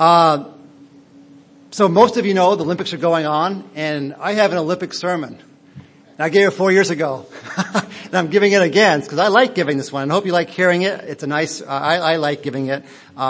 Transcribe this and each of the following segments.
So most of you know the Olympics are going on, and I have an Olympic sermon. And I gave it 4 years ago. And I'm giving it again, because I like giving this one. I hope you like hearing it. It's a nice, I like giving it.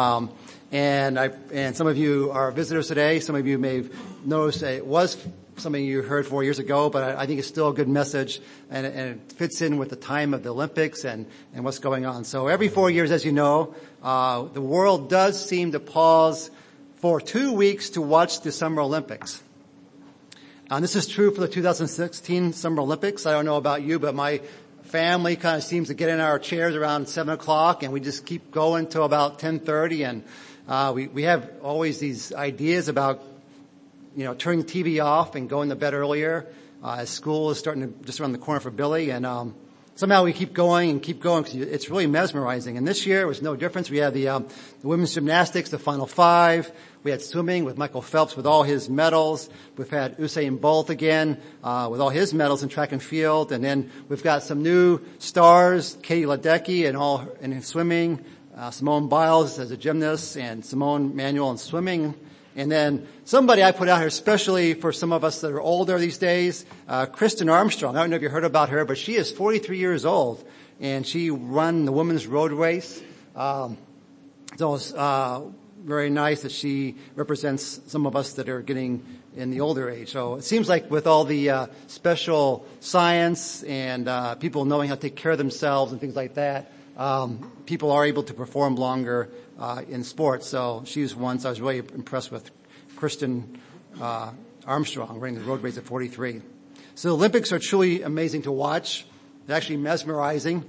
And some of you are visitors today. Some of you may have noticed that it was something you heard 4 years ago, but I think it's still a good message, and it fits in with the time of the Olympics and what's going on. So every 4 years, as you know, the world does seem to pause for 2 weeks to watch the Summer Olympics. And this is true for the 2016 Summer Olympics. I don't know about you, but my family kind of seems to get in our chairs around 7 o'clock, and we just keep going till about 10:30. And we have always these ideas about, turning the TV off and going to bed earlier, as school is starting to just around the corner for Billy. And somehow we keep going because it's really mesmerizing. And this year it was no difference. We had the women's gymnastics, the Final Five. We had swimming with Michael Phelps with all his medals. We've had Usain Bolt again with all his medals in track and field. And then we've got some new stars, Katie Ledecky in swimming, Simone Biles as a gymnast, and Simone Manuel in swimming. And then somebody I put out here especially for some of us that are older these days, Kristen Armstrong. I don't know if you heard about her, but she is 43 years old, and she won the women's road race. It's always very nice that she represents some of us that are getting in the older age. So it seems like with all the special science and people knowing how to take care of themselves and things like that, people are able to perform longer in sports. So she's one, so I was really impressed with Kristen Armstrong running the road race at 43. So the Olympics are truly amazing to watch. They're actually mesmerizing.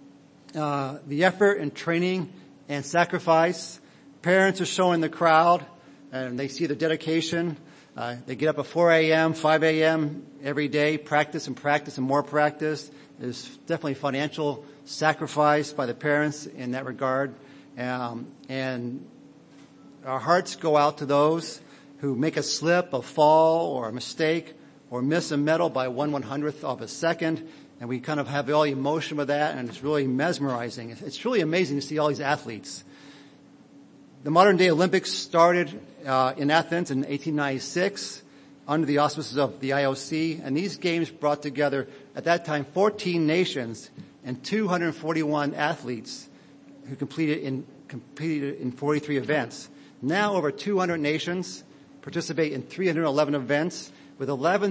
The effort and training and sacrifice. Parents are showing the crowd, and they see the dedication. They get up at 4 a.m., 5 a.m. every day, practice and more practice. There's definitely financial sacrifice by the parents in that regard. And our hearts go out to those who make a slip, a fall, or a mistake, or miss a medal by 1/100th of a second. And we kind of have all the emotion with that, and it's really mesmerizing. It's really amazing to see all these athletes. The modern day Olympics started in Athens in 1896 under the auspices of the IOC, and these games brought together at that time 14 nations and 241 athletes who competed in 43 events. Now over 200 nations participate in 311 events with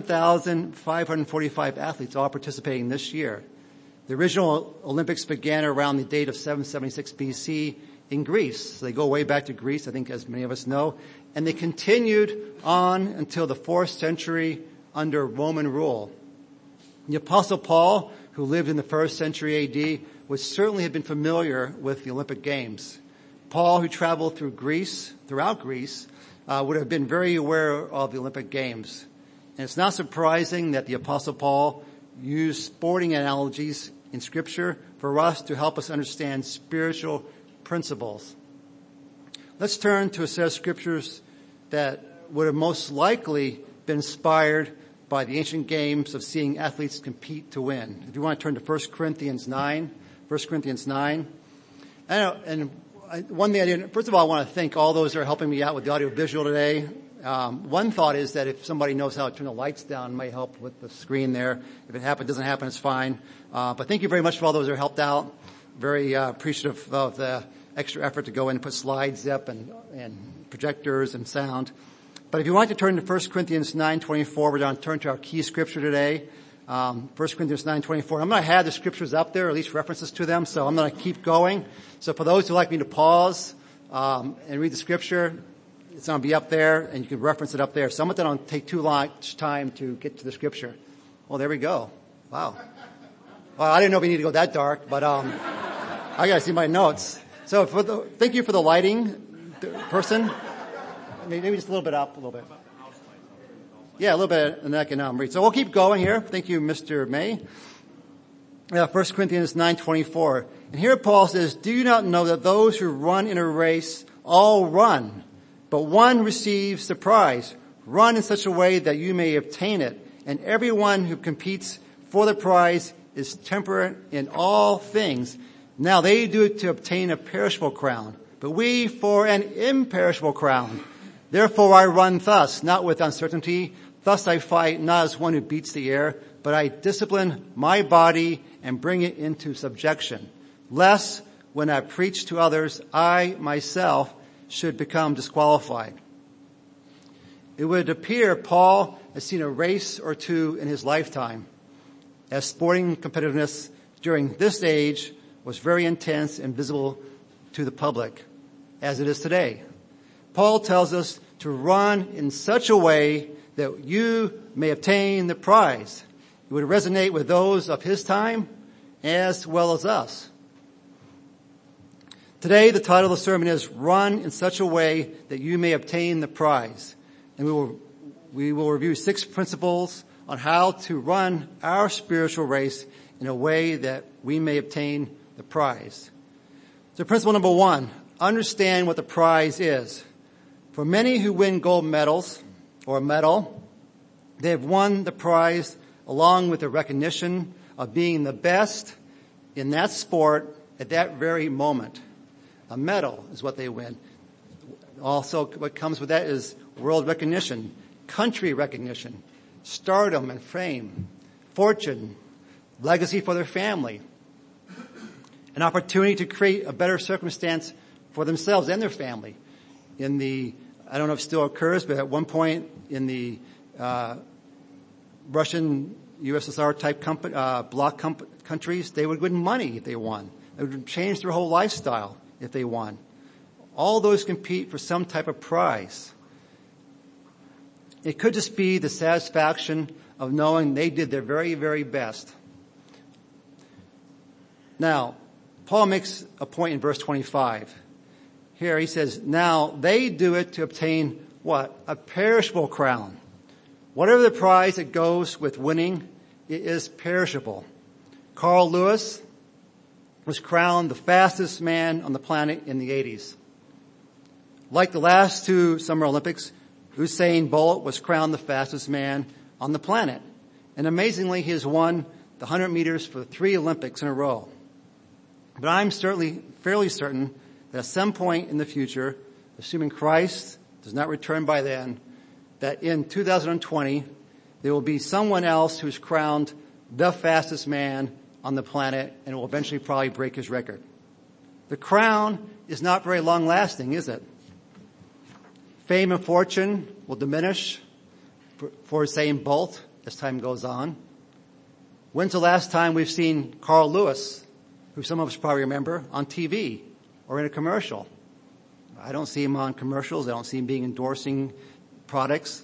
11,545 athletes all participating this year. The original Olympics began around the date of 776 BC in Greece. So they go way back to Greece, I think, as many of us know. And they continued on until the 4th century under Roman rule. The Apostle Paul, who lived in the 1st century AD, would certainly have been familiar with the Olympic Games. Paul, who traveled throughout Greece, would have been very aware of the Olympic Games. And it's not surprising that the Apostle Paul used sporting analogies in Scripture for us to help us understand spiritual principles. Let's turn to a set of scriptures that would have most likely been inspired by the ancient games of seeing athletes compete to win. If you want to turn to 1 Corinthians 9. One thing I did, first of all, I want to thank all those that are helping me out with the audio visual today. One thought is that if somebody knows how to turn the lights down, it may help with the screen there. If it doesn't happen, it's fine. But thank you very much for all those that are helped out. Very appreciative of the extra effort to go in and put slides up and projectors and sound. But if you want to turn to 1 Corinthians 9:24, we're going to turn to our key scripture today. 1 Corinthians 9:24. I'm going to have the scriptures up there, or at least references to them, so I'm going to keep going. So for those who like me to pause and read the scripture, it's going to be up there, and you can reference it up there. Some of them don't take too much time to get to the scripture. Well, there we go. Wow. Well, I didn't know we need to go that dark, but I got to see my notes. So thank you for the lighting person. Maybe just a little bit up, a little bit. Yeah, a little bit, and I can read. So we'll keep going here. Thank you, Mr. May. 1 Corinthians 9:24. And here Paul says, "Do you not know that those who run in a race all run, but one receives the prize? Run in such a way that you may obtain it. And everyone who competes for the prize is temperate in all things. Now they do it to obtain a perishable crown, but we for an imperishable crown. Therefore I run thus, not with uncertainty. Thus I fight, not as one who beats the air, but I discipline my body and bring it into subjection, lest when I preach to others, I myself should become disqualified. It would appear Paul has seen a race or two in his lifetime, as sporting competitiveness during this age was very intense and visible to the public, as it is today. Paul tells us to run in such a way that you may obtain the prize. It would resonate with those of his time as well as us. Today, the title of the sermon is Run in Such a Way That You May Obtain the Prize. And we will review 6 principles on how to run our spiritual race in a way that we may obtain the prize. So principle number 1, understand what the prize is. For many who win gold medals or a medal, they have won the prize along with the recognition of being the best in that sport at that very moment. A medal is what they win. Also, what comes with that is world recognition, country recognition, stardom and fame, fortune, legacy for their family, an opportunity to create a better circumstance for themselves and their family. I don't know if it still occurs, but at one point in the Russian USSR type bloc countries, they would win money if they won. It would change their whole lifestyle if they won. All those compete for some type of prize. It could just be the satisfaction of knowing they did their very, very best. Now, Paul makes a point in verse 25. Here he says, now they do it to obtain what? A perishable crown. Whatever the prize that goes with winning, it is perishable. Carl Lewis was crowned the fastest man on the planet in the 80s. Like the last 2 Summer Olympics, Usain Bolt was crowned the fastest man on the planet. And amazingly, he has won the 100 meters for 3 Olympics in a row. But I'm fairly certain that at some point in the future, assuming Christ does not return by then, that in 2020, there will be someone else who's crowned the fastest man on the planet and will eventually probably break his record. The crown is not very long lasting, is it? Fame and fortune will diminish for Usain Bolt as time goes on. When's the last time we've seen Carl Lewis, who some of us probably remember, on TV or in a commercial? I don't see him on commercials. I don't see him being endorsing products.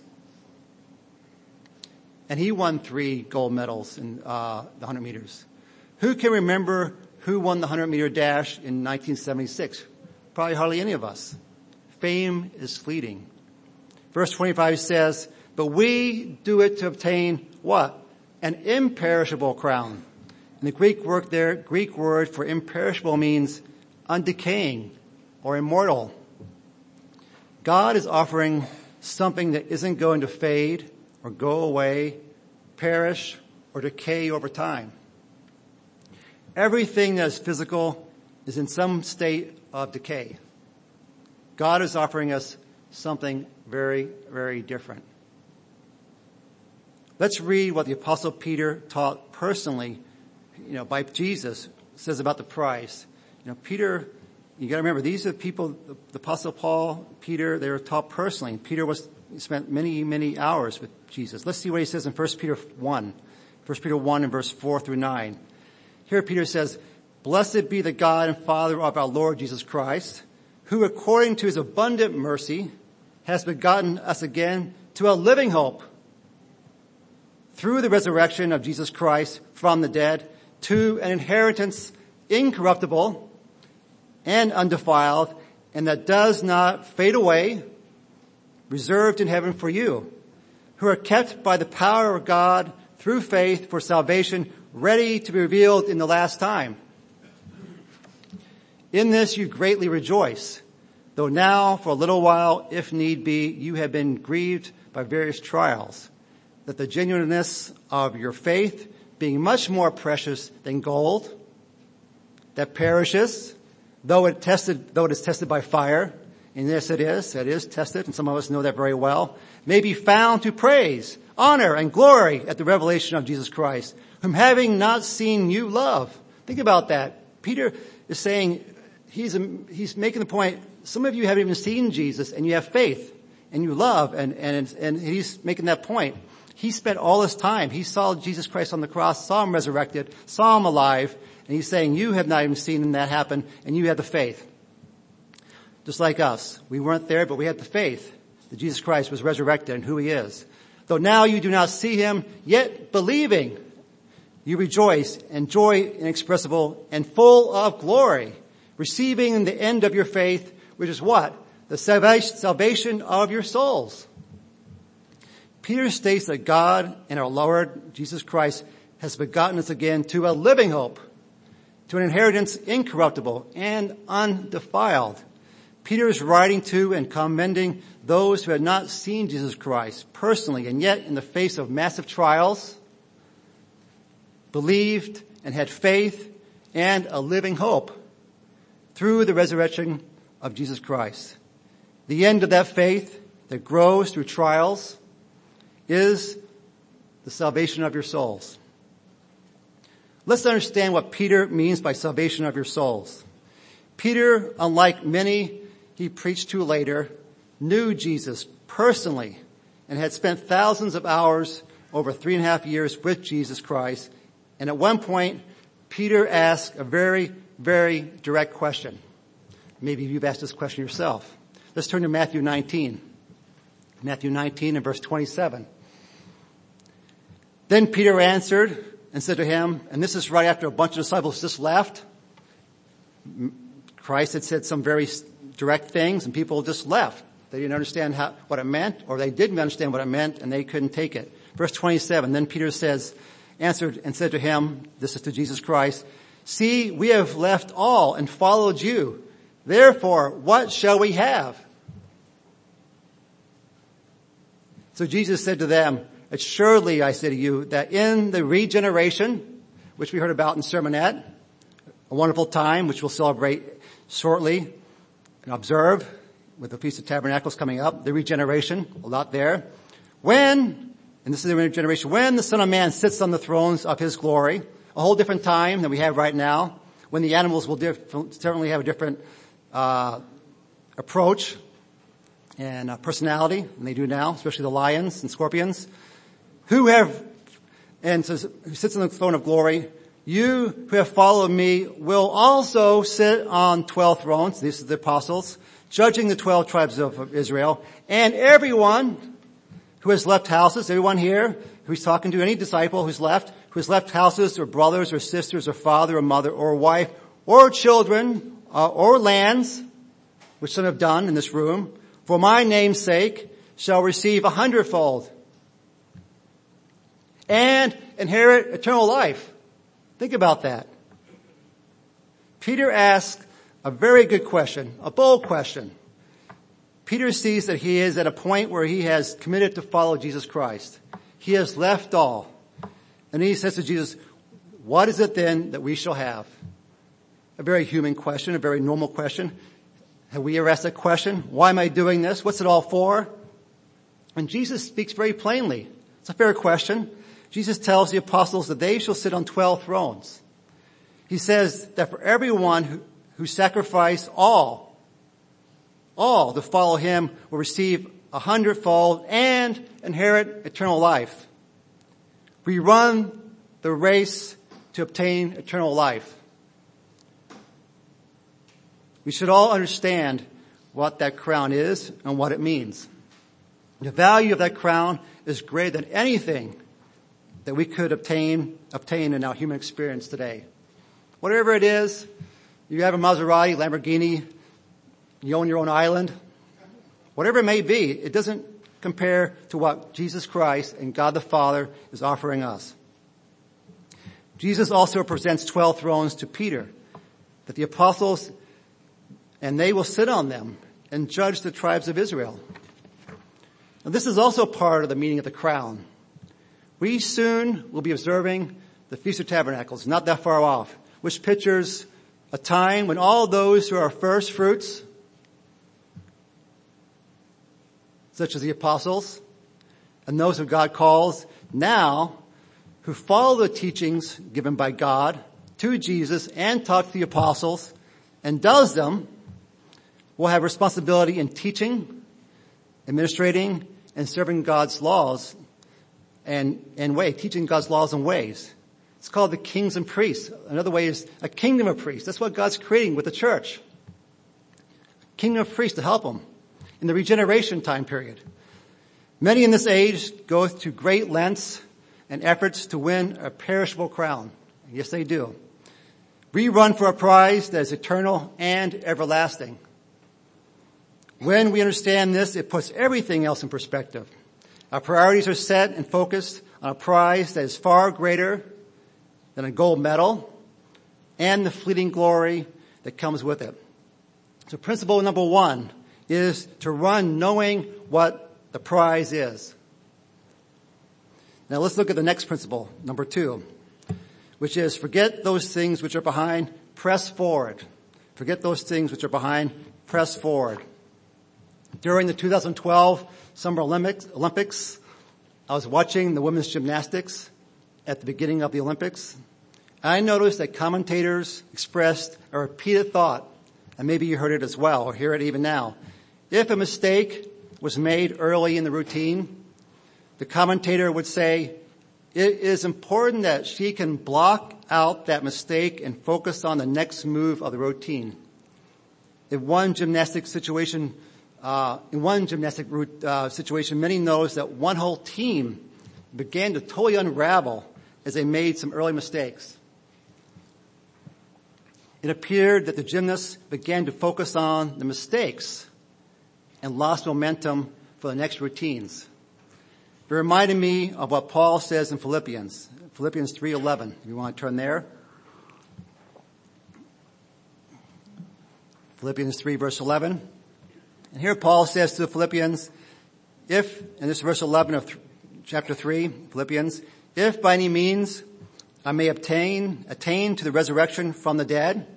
And he won 3 gold medals in the 100 meters. Who can remember who won the 100-meter dash in 1976? Probably hardly any of us. Fame is fleeting. Verse 25 says, but we do it to obtain what? An imperishable crown. And the Greek word for imperishable means undecaying or immortal. God is offering something that isn't going to fade or go away, perish, or decay over time. Everything that is physical is in some state of decay. God is offering us something very, very different. Let's read what the Apostle Peter taught personally, by Jesus, says about the prize. Peter, you got to remember, these are the people, the Apostle Paul, Peter, they were taught personally. Peter spent many, many hours with Jesus. Let's see what he says in 1 Peter 1. 1 Peter 1 and verse 4 through 9. Here Peter says, blessed be the God and Father of our Lord Jesus Christ, who according to his abundant mercy has begotten us again to a living hope through the resurrection of Jesus Christ from the dead, to an inheritance incorruptible and undefiled, and that does not fade away, reserved in heaven for you, who are kept by the power of God through faith for salvation, ready to be revealed in the last time. In this you greatly rejoice, though now for a little while, if need be, you have been grieved by various trials, that the genuineness of your faith, being much more precious than gold that perishes, though it is tested by fire, and yes, it is tested, and some of us know that very well, may be found to praise, honor, and glory at the revelation of Jesus Christ, whom having not seen you love. Think about that. Peter is saying, he's making the point, some of you haven't even seen Jesus, and you have faith, and you love, and he's making that point. He spent all his time. He saw Jesus Christ on the cross, saw him resurrected, saw him alive, and he's saying, you have not even seen that happen, and you have the faith. Just like us. We weren't there, but we had the faith that Jesus Christ was resurrected and who he is. Though now you do not see him, yet believing, you rejoice and joy inexpressible and full of glory, receiving the end of your faith, which is what? The salvation of your souls. Peter states that God and our Lord Jesus Christ has begotten us again to a living hope, to an inheritance incorruptible and undefiled. Peter is writing to and commending those who had not seen Jesus Christ personally, and yet in the face of massive trials, believed and had faith and a living hope through the resurrection of Jesus Christ. The end of that faith that grows through trials is the salvation of your souls. Let's understand what Peter means by salvation of your souls. Peter, unlike many he preached to later, knew Jesus personally and had spent thousands of hours over 3.5 years with Jesus Christ. And at one point, Peter asked a very, very direct question. Maybe you've asked this question yourself. Let's turn to Matthew 19. Matthew 19 and verse 27. Then Peter answered and said to him, and this is right after a bunch of disciples just left. Christ had said some very direct things and people just left. They didn't understand what it meant, or they didn't understand what it meant and they couldn't take it. Verse 27, then Peter answered and said to him, this is to Jesus Christ, see, we have left all and followed you. Therefore, what shall we have? So Jesus said to them, assuredly I say to you that in the regeneration, which we heard about in Sermonette, a wonderful time which we'll celebrate shortly and observe with the Feast of Tabernacles coming up, the regeneration, a lot there. And this is the regeneration, when the Son of Man sits on the thrones of his glory, a whole different time than we have right now, when the animals will certainly have a different approach and personality than they do now, especially the lions and scorpions, who sits on the throne of glory. You who have followed me will also sit on 12 thrones. These are the apostles, judging the 12 tribes of Israel. And everyone who has left houses, everyone here who's talking to any disciple who has left houses or brothers or sisters or father or mother or wife or children or lands, which some have done in this room, for my name's sake shall receive 100-fold and inherit eternal life. Think about that. Peter asked a very good question, a bold question. Peter sees that he is at a point where he has committed to follow Jesus Christ. He has left all. And he says to Jesus, what is it then that we shall have? A very human question, a very normal question. Have we ever asked that question? Why am I doing this? What's it all for? And Jesus speaks very plainly. It's a fair question. Jesus tells the apostles that they shall sit on 12 thrones. He says that for everyone who sacrifice all to follow him will receive 100-fold and inherit eternal life. We run the race to obtain eternal life. We should all understand what that crown is and what it means. The value of that crown is greater than anything that we could obtain in our human experience today. Whatever it is, you have a Maserati, Lamborghini, you own your own island, whatever it may be, it doesn't compare to what Jesus Christ and God the Father is offering us. Jesus also presents 12 thrones to Peter, that the apostles, and they will sit on them and judge the tribes of Israel. And this is also part of the meaning of the crown. We soon will be observing the Feast of Tabernacles, not that far off, which pictures a time when all those who are first fruits, such as the apostles, and those who God calls now, who follow the teachings given by God to Jesus and taught to the apostles and does them, will have responsibility in teaching, administrating, and serving God's laws and teaching God's laws and ways. It's called the kings and priests. Another way is a kingdom of priests. That's what God's creating with the church. Kingdom of priests to help them in the regeneration time period. Many in this age go to great lengths and efforts to win a perishable crown. Yes, they do. We run for a prize that is eternal and everlasting. When we understand this, it puts everything else in perspective. Our priorities are set and focused on a prize that is far greater than a gold medal and the fleeting glory that comes with it. So principle number 1 is to run knowing what the prize is. Now let's look at the next principle, number 2, which is forget those things which are behind, press forward. Forget those things which are behind, press forward. During the 2012 Summer Olympics, I was watching the women's gymnastics at the beginning of the Olympics. I noticed that commentators expressed a repeated thought, and maybe you heard it as well, or hear it even now. If a mistake was made early in the routine, the commentator would say, it is important that she can block out that mistake and focus on the next move of the routine. In one gymnastic situation, many knows that one whole team began to totally unravel as they made some early mistakes. It appeared that the gymnasts began to focus on the mistakes and lost momentum for the next routines. It reminded me of what Paul says in Philippians 3:11. If you want to turn there. Philippians 3 verse 11. And here Paul says to the Philippians, in this verse 11 of chapter 3, Philippians, if by any means I may attain to the resurrection from the dead,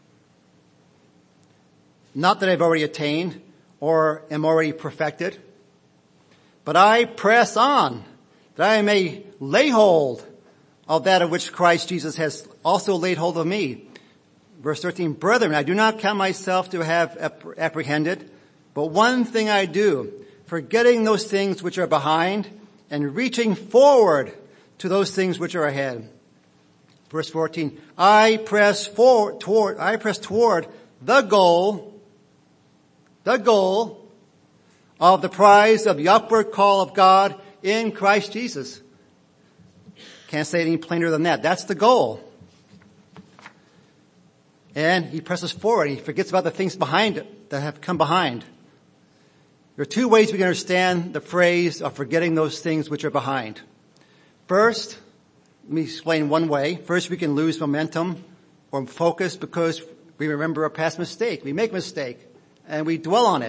not that I've already attained or am already perfected, but I press on that I may lay hold of that of which Christ Jesus has also laid hold of me. Verse 13, brethren, I do not count myself to have apprehended, but one thing I do, forgetting those things which are behind and reaching forward to those things which are ahead. Verse 14, I press toward the goal of the prize of the upward call of God in Christ Jesus. Can't say it any plainer than that. That's the goal. And he presses forward. He forgets about the things behind it that have come behind. There are 2 ways we can understand the phrase of forgetting those things which are behind. First, let me explain one way. First, we can lose momentum or focus because we remember a past mistake. We make a mistake and we dwell on it.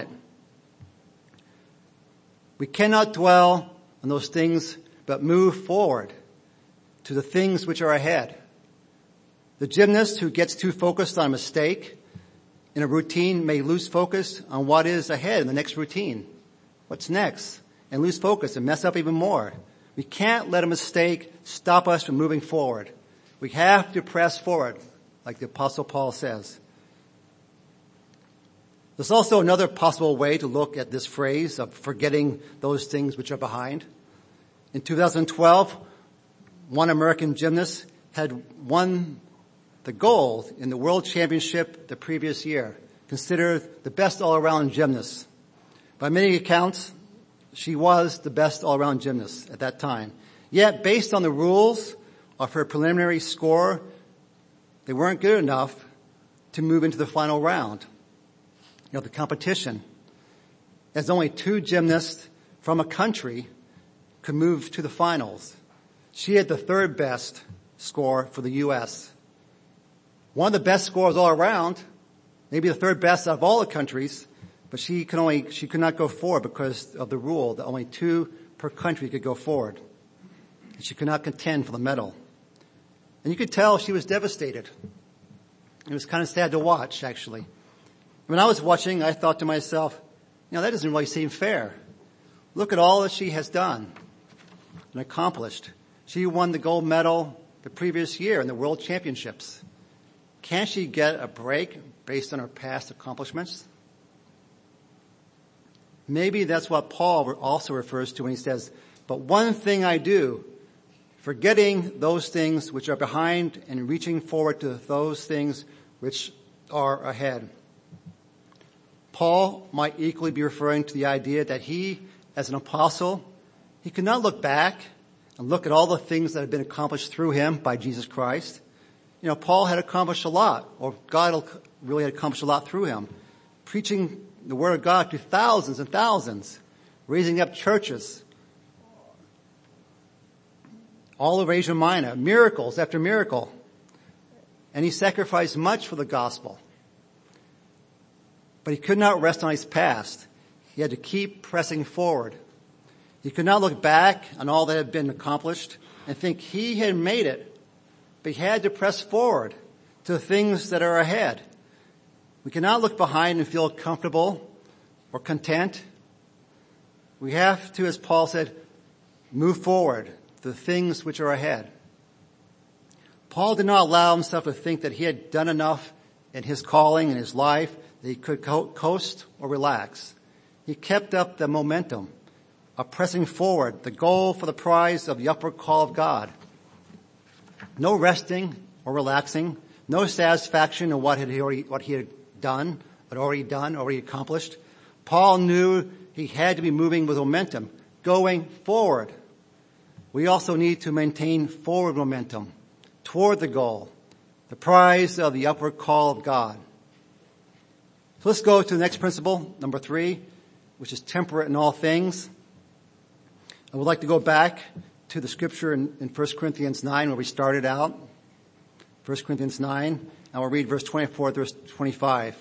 We cannot dwell on those things but move forward to the things which are ahead. The gymnast who gets too focused on a mistake in a routine may lose focus on what is ahead in the next routine. What's next? And lose focus and mess up even more. We can't let a mistake stop us from moving forward. We have to press forward, like the Apostle Paul says. There's also another possible way to look at this phrase of forgetting those things which are behind. In 2012, one American gymnast had won the gold in the World Championship the previous year, considered the best all-around gymnast. By many accounts, she was the best all-around gymnast at that time. Yet, based on the rules of her preliminary score, they weren't good enough to move into the final round of the competition, as only 2 gymnasts from a country could move to the finals. She had the 3rd best score for the U.S. One of the best scores all around, maybe the 3rd best out of all the countries, but she could not go forward because of the rule that only 2 per country could go forward. And she could not contend for the medal. And you could tell she was devastated. It was kind of sad to watch, actually. When I was watching, I thought to myself, that doesn't really seem fair. Look at all that she has done and accomplished. She won the gold medal the previous year in the World Championships. Can't she get a break based on her past accomplishments? Maybe that's what Paul also refers to when he says, but one thing I do, forgetting those things which are behind and reaching forward to those things which are ahead. Paul might equally be referring to the idea that he, as an apostle, he could not look back and look at all the things that had been accomplished through him by Jesus Christ. Paul had accomplished a lot, or God really had accomplished a lot through him, preaching the word of God to thousands and thousands, raising up churches all over Asia Minor, miracles after miracle. And he sacrificed much for the gospel. But he could not rest on his past. He had to keep pressing forward. He could not look back on all that had been accomplished and think he had made it, but he had to press forward to the things that are ahead. We cannot look behind and feel comfortable or content. We have to, as Paul said, move forward to the things which are ahead. Paul did not allow himself to think that he had done enough in his calling and his life that he could coast or relax. He kept up the momentum of pressing forward, the goal for the prize of the upward call of God. No resting or relaxing, no satisfaction in what he had done, already accomplished. Paul knew he had to be moving with momentum, going forward. We also need to maintain forward momentum toward the goal, the prize of the upward call of God. So let's go to the next principle, number 3, which is temperate in all things. I would like to go back to the scripture in 1 Corinthians 9 where we started out. 1 Corinthians 9, and we'll read verse 24 to verse 25.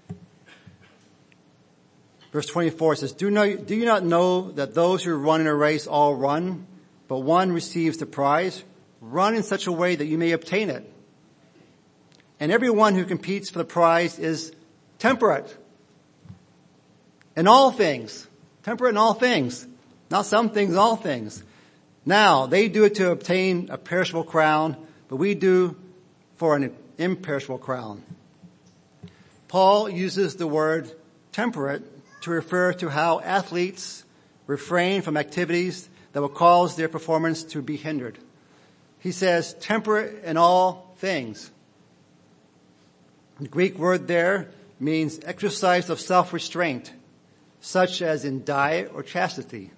Verse 24 says, Do you not know that those who run in a race all run, but one receives the prize? Run in such a way that you may obtain it. And everyone who competes for the prize is temperate in all things. Temperate in all things. Not some things, all things. Now, they do it to obtain a perishable crown, but we do for an imperishable crown. Paul uses the word temperate to refer to how athletes refrain from activities that will cause their performance to be hindered. He says temperate in all things. The Greek word there means exercise of self-restraint, such as in diet or chastity.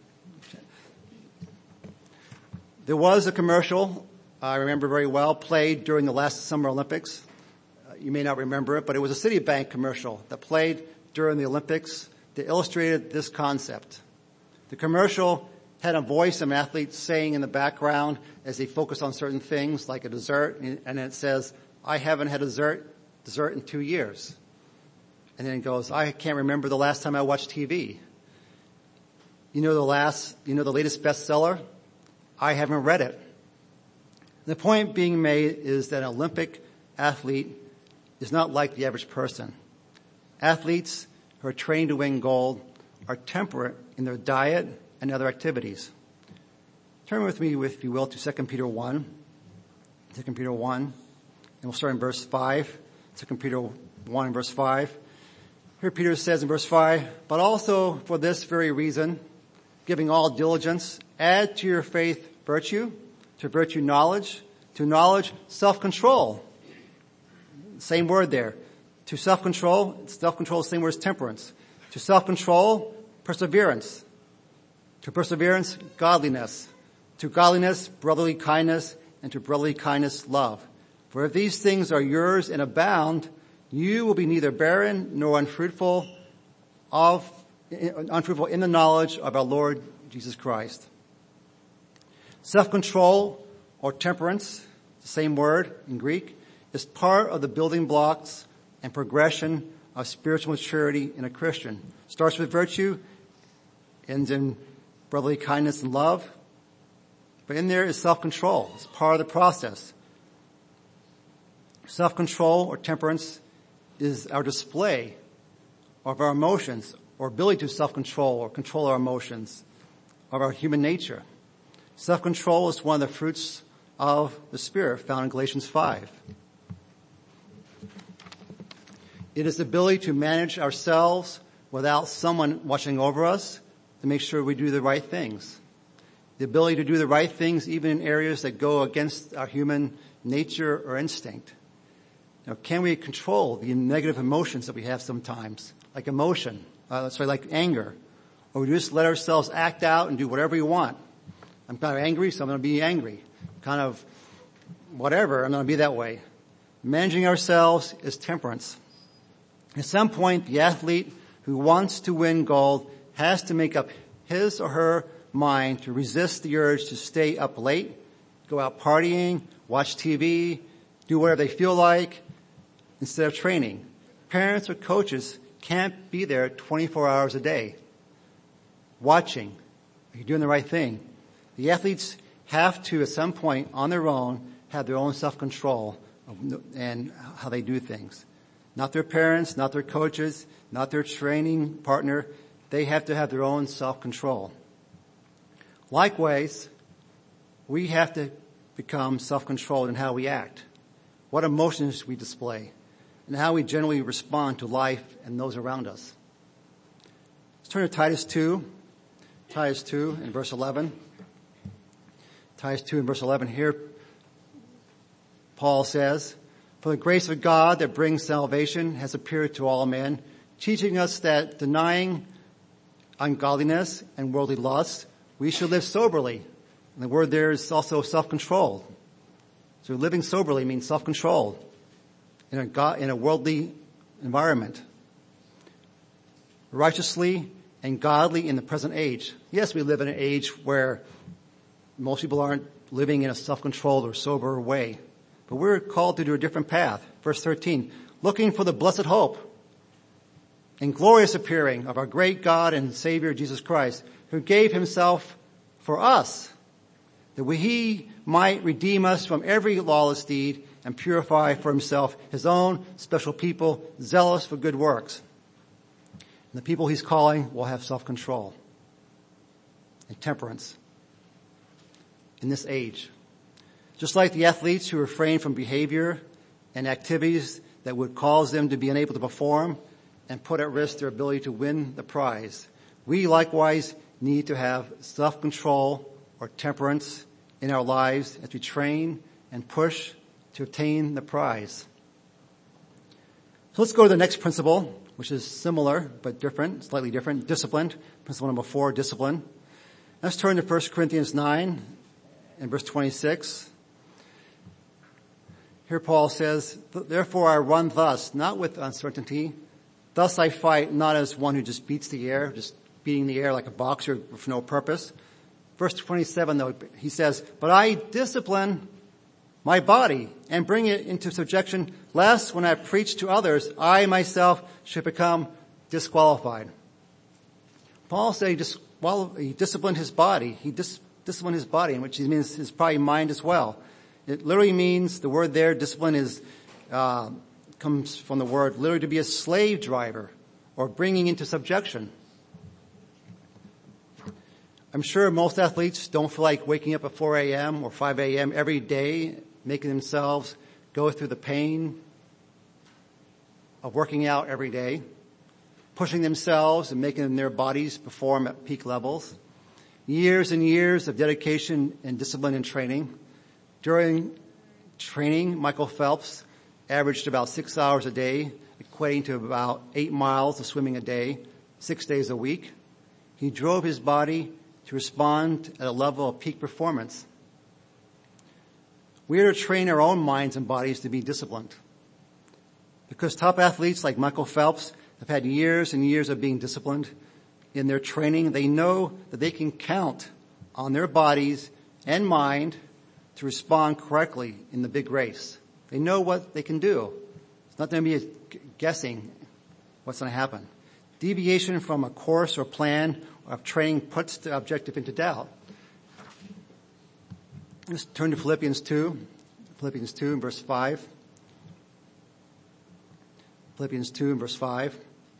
There was a commercial, I remember very well, played during the last Summer Olympics. You may not remember it, but it was a Citibank commercial that played during the Olympics that illustrated this concept. The commercial had a voice of an athlete saying in the background as they focus on certain things like a dessert, and it says, I haven't had a dessert in 2 years. And then it goes, I can't remember the last time I watched TV. You know the latest bestseller? I haven't read it. The point being made is that an Olympic athlete is not like the average person. Athletes who are trained to win gold are temperate in their diet and other activities. Turn with me, if you will, to 2 Peter 1. 2 Peter 1, and we'll start in verse 5. 2 Peter 1 and verse 5. Here Peter says in verse 5, but also for this very reason, giving all diligence, add to your faith virtue, to virtue knowledge, to knowledge self-control. Same word there. To self-control, the same word as temperance. To self-control, perseverance. To perseverance, godliness. To godliness, brotherly kindness. And to brotherly kindness, love. For if these things are yours and abound, you will be neither barren nor unfruitful in the knowledge of our Lord Jesus Christ. Self-control or temperance, the same word in Greek, is part of the building blocks and progression of spiritual maturity in a Christian. Starts with virtue, ends in brotherly kindness and love. But in there is self-control. It's part of the process. Self-control or temperance is our display of our emotions or ability to self-control or control our emotions of our human nature. Self-control is one of the fruits of the Spirit found in Galatians 5. It is the ability to manage ourselves without someone watching over us to make sure we do the right things. The ability to do the right things even in areas that go against our human nature or instinct. Now, can we control the negative emotions that we have sometimes, like like anger, or we just let ourselves act out and do whatever we want? I'm kind of angry, so I'm going to be angry. Kind of whatever, I'm going to be that way. Managing ourselves is temperance. At some point, the athlete who wants to win gold has to make up his or her mind to resist the urge to stay up late, go out partying, watch TV, do whatever they feel like instead of training. Parents or coaches can't be there 24 hours a day watching. Are you doing the right thing? The athletes have to, at some point on their own, have their own self-control and how they do things. Not their parents, not their coaches, not their training partner. They have to have their own self-control. Likewise, we have to become self-controlled in how we act, what emotions we display, and how we generally respond to life and those around us. Let's turn to Titus 2. Titus 2 in verse 11. Titus 2 in verse 11 here, Paul says, "For the grace of God that brings salvation has appeared to all men, teaching us that denying ungodliness and worldly lust, we should live soberly." And the word there is also self-control. So living soberly means self-control in a worldly environment. Righteously and godly in the present age. Yes, we live in an age where most people aren't living in a self-controlled or sober way. But we're called to do a different path. Verse 13, looking for the blessed hope and glorious appearing of our great God and Savior Jesus Christ, who gave himself for us, that he might redeem us from every lawless deed and purify for himself his own special people, zealous for good works. And the people he's calling will have self-control and temperance in this age. Just like the athletes who refrain from behavior and activities that would cause them to be unable to perform and put at risk their ability to win the prize, we likewise need to have self-control or temperance in our lives as we train and push to obtain the prize. So let's go to the next principle, which is similar but different, slightly different. Discipline. Principle number 4, discipline. Let's turn to 1 Corinthians 9 and verse 26. Here Paul says, "Therefore I run thus, not with uncertainty. Thus I fight, not as one who just beats the air, just beating the air like a boxer for no purpose." Verse 27, though, he says, "But I discipline my body and bring it into subjection, lest when I preach to others, I myself should become disqualified." Paul said he disciplined his body. He disciplined his body, which means his probably mind as well. It literally means, the word there, discipline comes from the word literally to be a slave driver or bringing into subjection. I'm sure most athletes don't feel like waking up at 4 a.m. or 5 a.m. every day, making themselves go through the pain of working out every day, pushing themselves and making their bodies perform at peak levels. Years and years of dedication and discipline and training. During training, Michael Phelps averaged about 6 hours a day, equating to about 8 miles of swimming a day, 6 days a week. He drove his body to respond at a level of peak performance. We are to train our own minds and bodies to be disciplined. Because top athletes like Michael Phelps have had years and years of being disciplined in their training, they know that they can count on their bodies and mind to respond correctly in the big race. They know what they can do. It's not going to be guessing what's going to happen. Deviation from a course or plan of training puts the objective into doubt. Let's turn to Philippians 2 in verse 5. Philippians 2 and verse 5.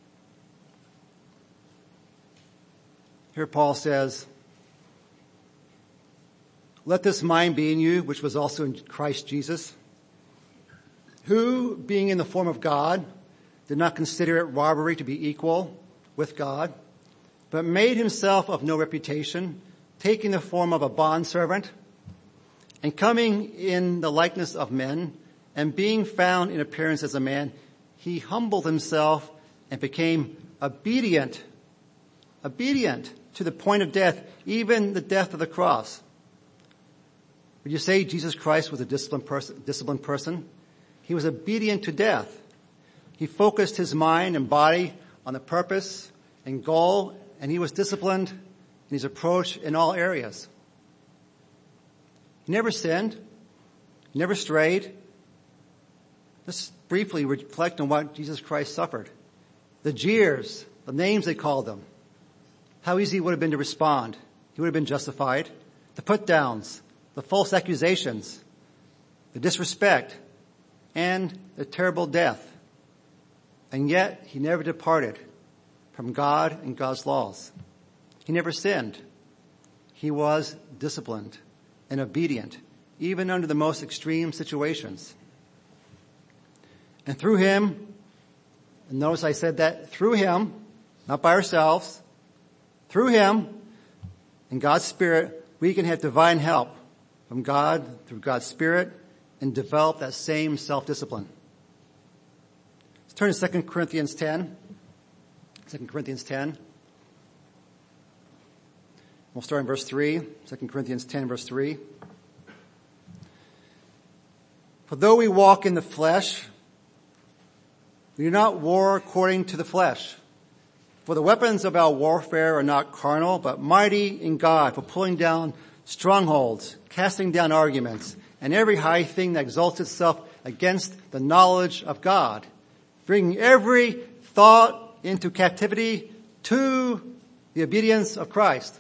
Here Paul says, "Let this mind be in you, which was also in Christ Jesus, who, being in the form of God, did not consider it robbery to be equal with God, but made himself of no reputation, taking the form of a bondservant, and coming in the likeness of men, and being found in appearance as a man, he humbled himself and became obedient to the point of death, even the death of the cross." Would you say Jesus Christ was a disciplined person? He was obedient to death. He focused his mind and body on the purpose and goal, and he was disciplined in his approach in all areas. He never sinned. He never strayed. Let's briefly reflect on what Jesus Christ suffered. The jeers, the names they called him. How easy it would have been to respond. He would have been justified. The put-downs, the false accusations, the disrespect, and the terrible death. And yet, he never departed from God and God's laws. He never sinned. He was disciplined and obedient, even under the most extreme situations. And through him, and notice I said that through him, not by ourselves, through him and God's Spirit, we can have divine help from God through God's Spirit and develop that same self-discipline. Let's turn to 2 Corinthians 10. 2 Corinthians 10. We'll start in verse 3. 2 Corinthians 10, verse 3. "For though we walk in the flesh, we do not war according to the flesh. For the weapons of our warfare are not carnal, but mighty in God for pulling down strongholds, casting down arguments, and every high thing that exalts itself against the knowledge of God, bringing every thought into captivity to the obedience of Christ."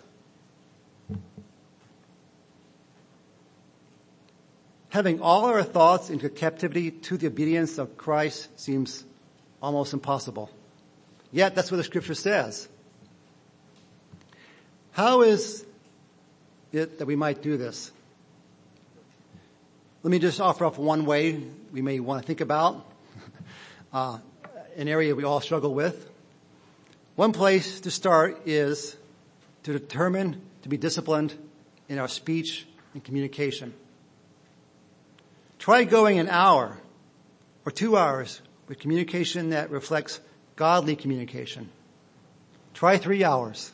Having all our thoughts into captivity to the obedience of Christ seems almost impossible. Yet that's what the scripture says. How is it that we might do this? Let me just offer up one way we may want to think about, an area we all struggle with. One place to start is to determine to be disciplined in our speech and communication. Try going an hour or 2 hours with communication that reflects godly communication. Try 3 hours.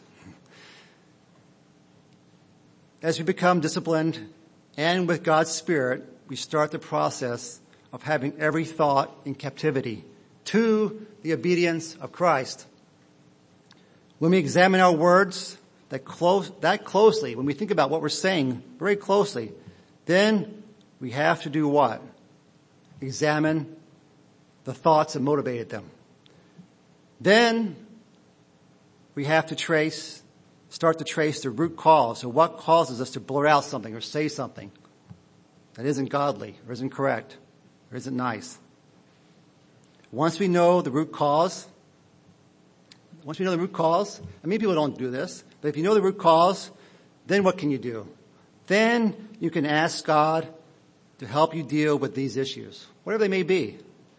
As we become disciplined and with God's Spirit, we start the process of having every thought in captivity to the obedience of Christ. When we examine our words that closely, when we think about what we're saying very closely, then we have to do what? Examine the thoughts that motivated them. Then we have to start to trace the root cause, or what causes us to blurt out something or say something that isn't godly or isn't correct or isn't nice. Once we know the root cause, and many people don't do this, but if you know the root cause, then what can you do? Then you can ask God to help you deal with these issues, whatever they may be.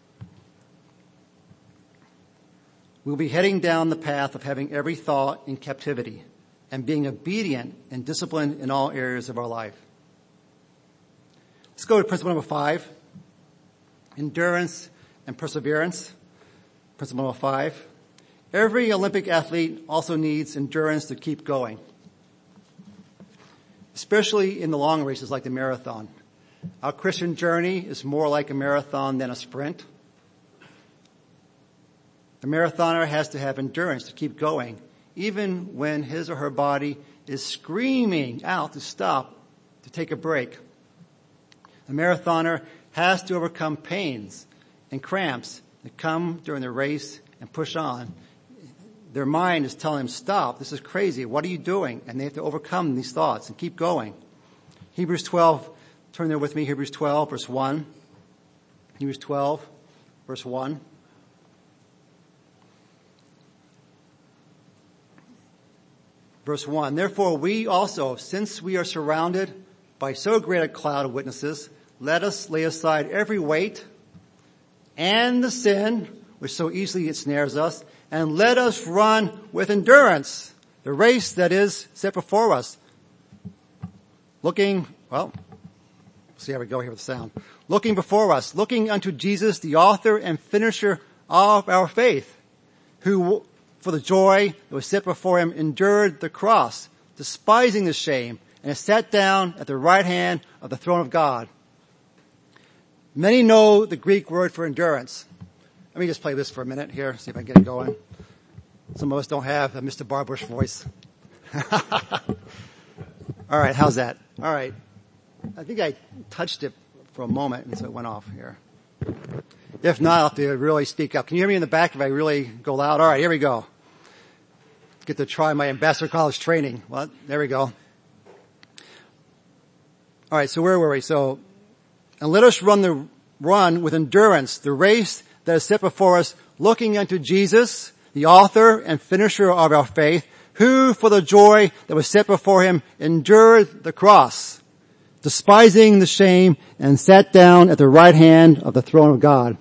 We'll be heading down the path of having every thought in captivity and being obedient and disciplined in all areas of our life. Let's go to principle number 5, endurance and perseverance. Principle number 5. Every Olympic athlete also needs endurance to keep going, especially in the long races like the marathon. Our Christian journey is more like a marathon than a sprint. The marathoner has to have endurance to keep going, even when his or her body is screaming out to stop, to take a break. The marathoner has to overcome pains and cramps that come during the race and push on. Their mind is telling them, stop, this is crazy, what are you doing? And they have to overcome these thoughts and keep going. Hebrews 12, turn there with me, Hebrews 12, verse 1. Hebrews 12, verse 1. Verse 1, therefore we also, since we are surrounded by so great a cloud of witnesses, let us lay aside every weight and the sin which so easily ensnares us, and let us run with endurance the race that is set before us. See how we go here with the sound. Looking before us, looking unto Jesus, the author and finisher of our faith, who for the joy that was set before him endured the cross, despising the shame, and is sat down at the right hand of the throne of God. Many know the Greek word for endurance. Let me just play this for a minute here, see if I can get it going. Some of us don't have a Mr. Barbush voice. All right, how's that? All right. I think I touched it for a moment and so it went off here. If not, I'll have to really speak up. Can you hear me in the back if I really go loud? All right, here we go. Get to try my Ambassador College training. Well, there we go. All right, so where were we? And let us run with endurance the race that is set before us, looking unto Jesus, the author and finisher of our faith, who for the joy that was set before him endured the cross, despising the shame, and sat down at the right hand of the throne of God.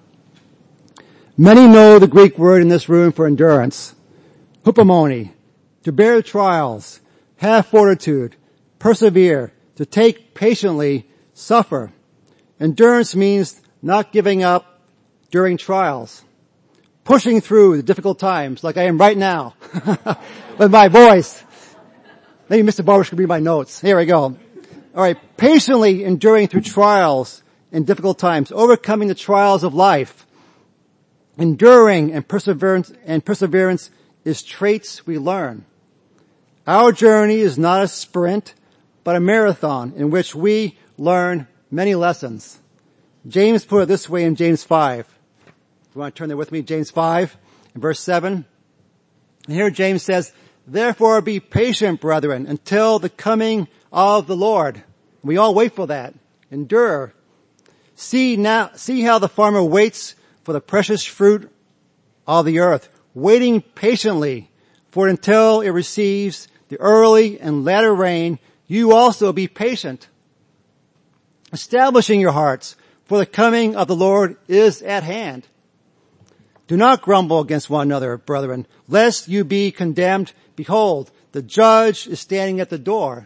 Many know the Greek word in this room for endurance. Hupomone, to bear trials, have fortitude, persevere, to take patiently, suffer. Endurance means not giving up during trials, pushing through the difficult times like I am right now with my voice. Maybe Mr. Barbush could read my notes. Here we go. All right. Patiently enduring through trials and difficult times, overcoming the trials of life. Enduring and perseverance is traits we learn. Our journey is not a sprint, but a marathon in which we learn many lessons. James put it this way in James 5. If you want to turn there with me, James 5 and verse 7. And here James says, therefore be patient, brethren, until the coming of the Lord. We all wait for that. Endure. See how the farmer waits for the precious fruit of the earth, waiting patiently for it until it receives the early and latter rain. You also be patient, establishing your hearts, for the coming of the Lord is at hand. Do not grumble against one another, brethren, lest you be condemned. Behold, the judge is standing at the door.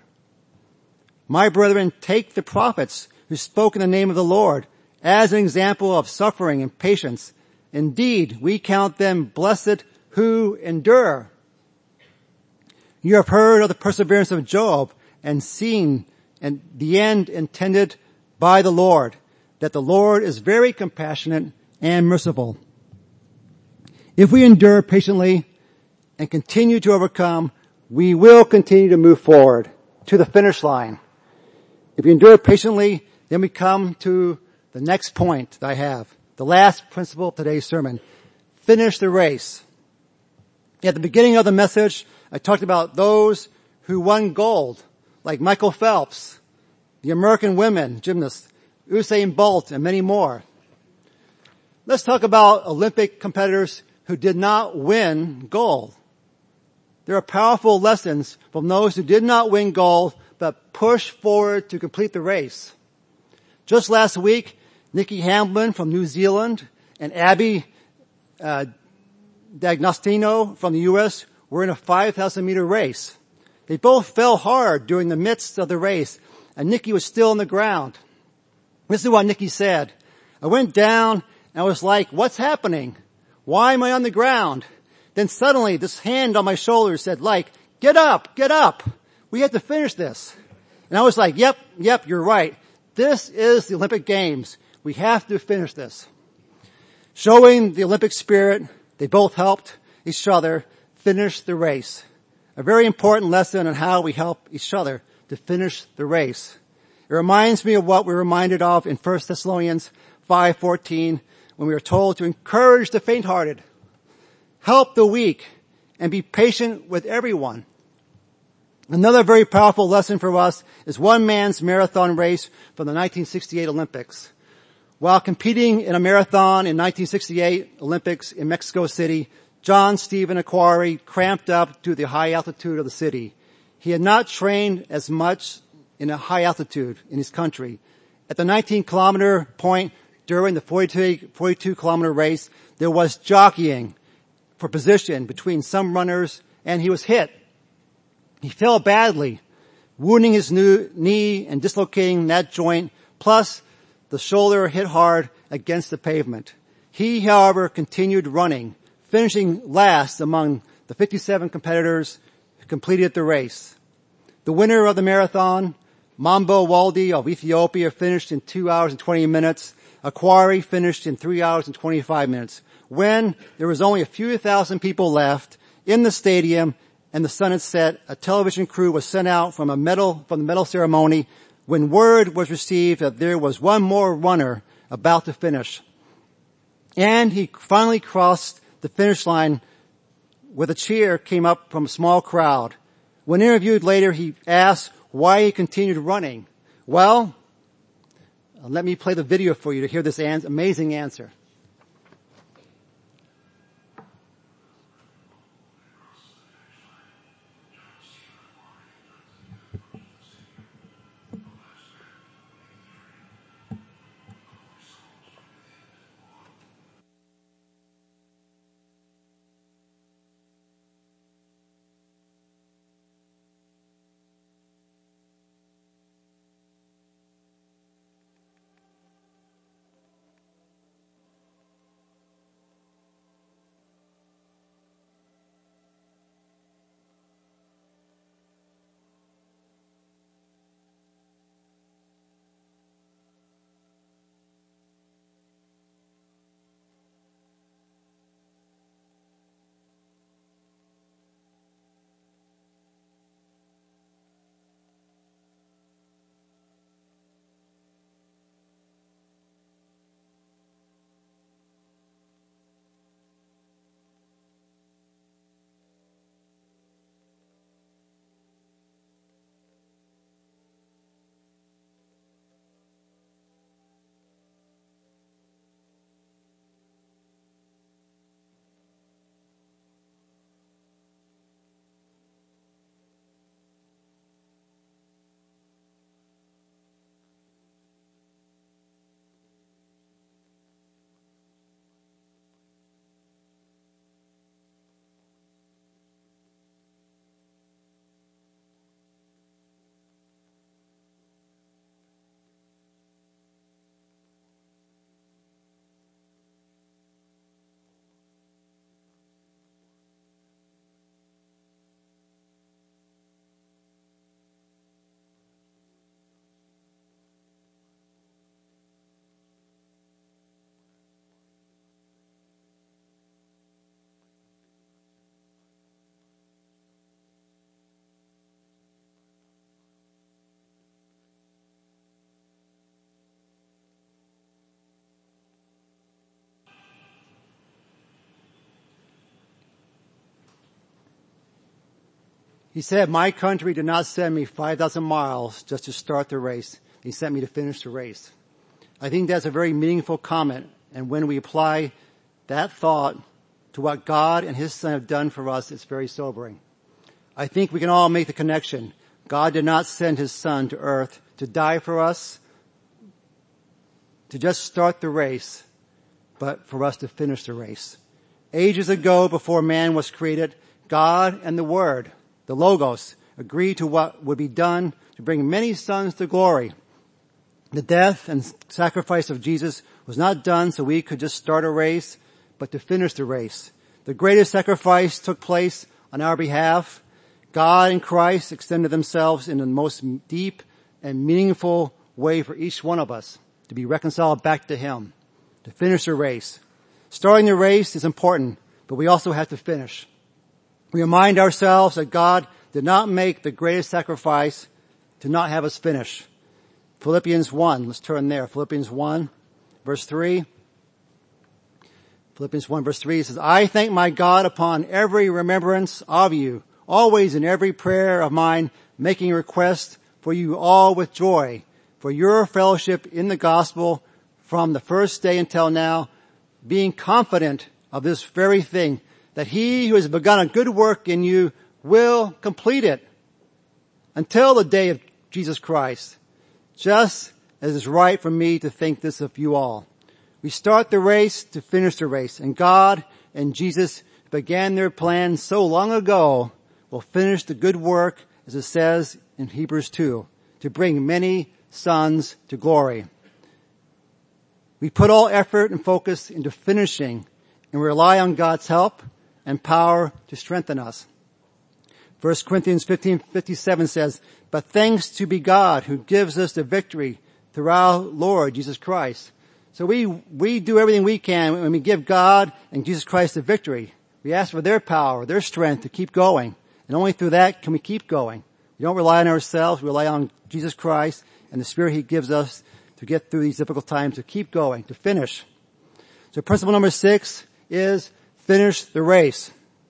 My brethren, take the prophets who spoke in the name of the Lord as an example of suffering and patience. Indeed, we count them blessed who endure. You have heard of the perseverance of Job and seen and the end intended by the Lord, that the Lord is very compassionate and merciful. If we endure patiently and continue to overcome, we will continue to move forward to the finish line. If we endure patiently, then we come to the next point that I have, the last principle of today's sermon. Finish the race. At the beginning of the message, I talked about those who won gold, like Michael Phelps, the American women gymnasts, Usain Bolt, and many more. Let's talk about Olympic competitors who did not win gold. There are powerful lessons from those who did not win gold, but pushed forward to complete the race. Just last week, Nikki Hamblin from New Zealand and Abby D'Agostino from the U.S. were in a 5,000 meter race. They both fell hard during the midst of the race, and Nikki was still on the ground. This is what Nikki said. I went down and I was like, what's happening? Why am I on the ground? Then suddenly this hand on my shoulder said, get up. We have to finish this. And I was like, yep, you're right. This is the Olympic Games. We have to finish this. Showing the Olympic spirit, they both helped each other finish the race. A very important lesson on how we help each other to finish the race. It reminds me of what we're reminded of in 1 Thessalonians 5:14 when we are told to encourage the faint-hearted, help the weak, and be patient with everyone. Another very powerful lesson for us is one man's marathon race from the 1968 Olympics. While competing in a marathon in 1968 Olympics in Mexico City, John Stephen Aquari cramped up due to the high altitude of the city. He had not trained as much in a high altitude in his country. At the 19-kilometer point during the 42-kilometer race, there was jockeying for position between some runners, and he was hit. He fell badly, wounding his knee and dislocating that joint, plus the shoulder hit hard against the pavement. He, however, continued running, finishing last among the 57 competitors who completed the race. The winner of the marathon, Mambo Waldi of Ethiopia, finished in 2 hours and 20 minutes. Aquari finished in 3 hours and 25 minutes. When there was only a few thousand people left in the stadium and the sun had set, a television crew was sent out from the medal ceremony when word was received that there was one more runner about to finish. And he finally crossed the finish line with a cheer came up from a small crowd. When interviewed later, he asked why he continued running. Well, let me play the video for you to hear this amazing answer. He said, my country did not send me 5,000 miles just to start the race. He sent me to finish the race. I think that's a very meaningful comment. And when we apply that thought to what God and His Son have done for us, it's very sobering. I think we can all make the connection. God did not send His Son to earth to die for us, to just start the race, but for us to finish the race. Ages ago, before man was created, God and the Word, the Logos, agreed to what would be done to bring many sons to glory. The death and sacrifice of Jesus was not done so we could just start a race, but to finish the race. The greatest sacrifice took place on our behalf. God and Christ extended themselves in the most deep and meaningful way for each one of us to be reconciled back to Him, to finish the race. Starting the race is important, but we also have to finish. We remind ourselves that God did not make the greatest sacrifice to not have us finish. Philippians 1, let's turn there. Philippians 1, verse 3. Philippians 1, verse 3 says, I thank my God upon every remembrance of you, always in every prayer of mine, making request for you all with joy, for your fellowship in the gospel from the first day until now, being confident of this very thing, that He who has begun a good work in you will complete it until the day of Jesus Christ, just as it's right for me to think this of you all. We start the race to finish the race, and God and Jesus began their plan so long ago will finish the good work, as it says in Hebrews 2, to bring many sons to glory. We put all effort and focus into finishing, and we rely on God's help and power to strengthen us. 1 Corinthians 15:57 says, but thanks to be God who gives us the victory through our Lord Jesus Christ. So we do everything we can when we give God and Jesus Christ the victory. We ask for their power, their strength to keep going. And only through that can we keep going. We don't rely on ourselves, we rely on Jesus Christ and the Spirit He gives us to get through these difficult times, to keep going, to finish. So principle number 6 is finish the race.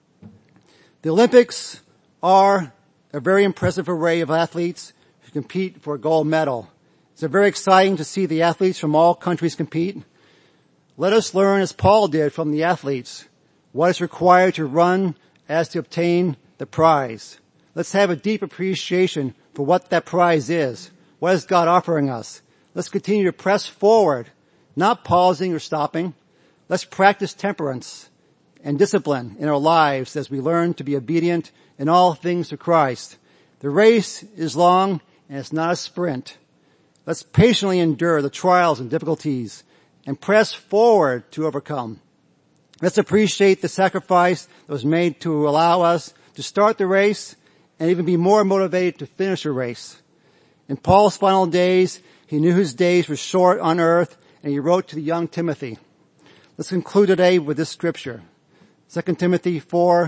The Olympics are a very impressive array of athletes who compete for a gold medal. It's very exciting to see the athletes from all countries compete. Let us learn, as Paul did from the athletes, what is required to run as to obtain the prize. Let's have a deep appreciation for what that prize is. What is God offering us? Let's continue to press forward, not pausing or stopping. Let's practice temperance and discipline in our lives as we learn to be obedient in all things to Christ. The race is long and it's not a sprint. Let's patiently endure the trials and difficulties and press forward to overcome. Let's appreciate the sacrifice that was made to allow us to start the race and even be more motivated to finish the race. In Paul's final days, he knew his days were short on earth, and he wrote to the young Timothy. Let's conclude today with this scripture. 2 Timothy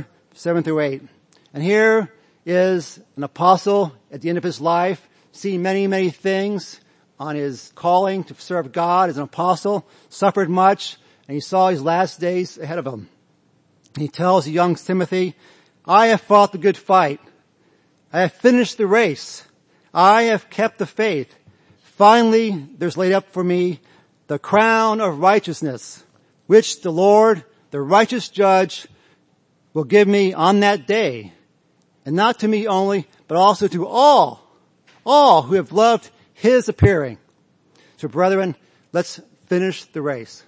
4:7-8. And here is an apostle at the end of his life, seen many, many things on his calling to serve God as an apostle, suffered much, and he saw his last days ahead of him. He tells the young Timothy, I have fought the good fight. I have finished the race. I have kept the faith. Finally, there's laid up for me the crown of righteousness, which the Lord, the righteous judge, will give me on that day. And not to me only, but also to all who have loved His appearing. So brethren, let's finish the race.